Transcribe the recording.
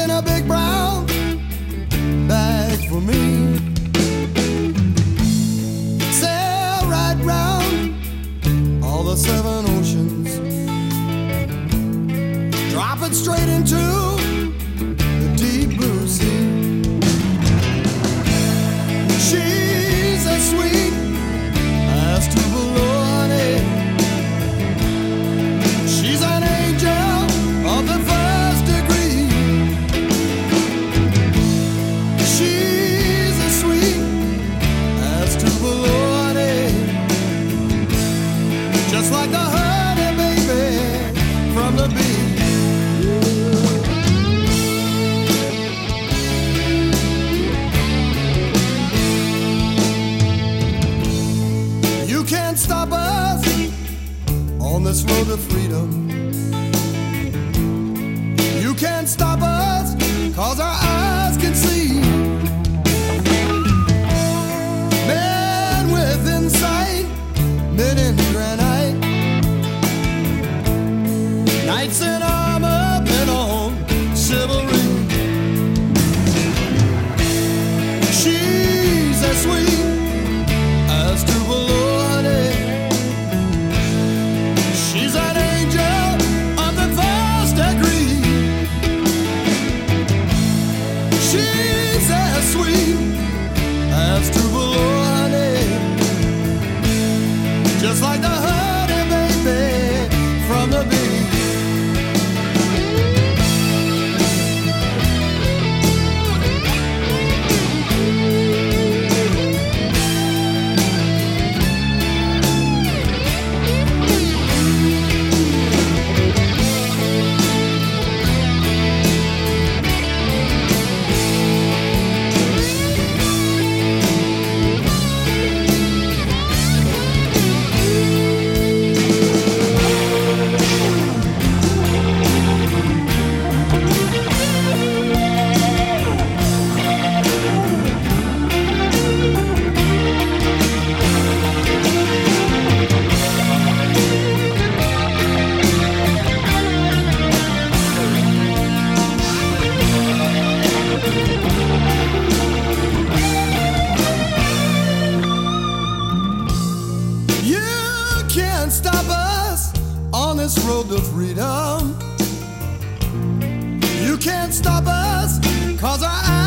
in a big brown bag for me. Sail right round all the seven oceans, drop it straight into the deep blue sea. She's as sweet as Tubalone. She's an angel of the first degree. She's as sweet as Tubalone, just like the honey baby from the bee. You can't stop us on this road to freedom. You can't stop us, 'cause our eyes can see. Men with insight, men in granite, knights in armor, bent on chivalry. She's as sweet as Tubalone. She's an angel of the first degree. She's as sweet as Tubalone, just like the honey baby from the bee. Can't stop us on this road to freedom. You can't stop us, 'cause our eyes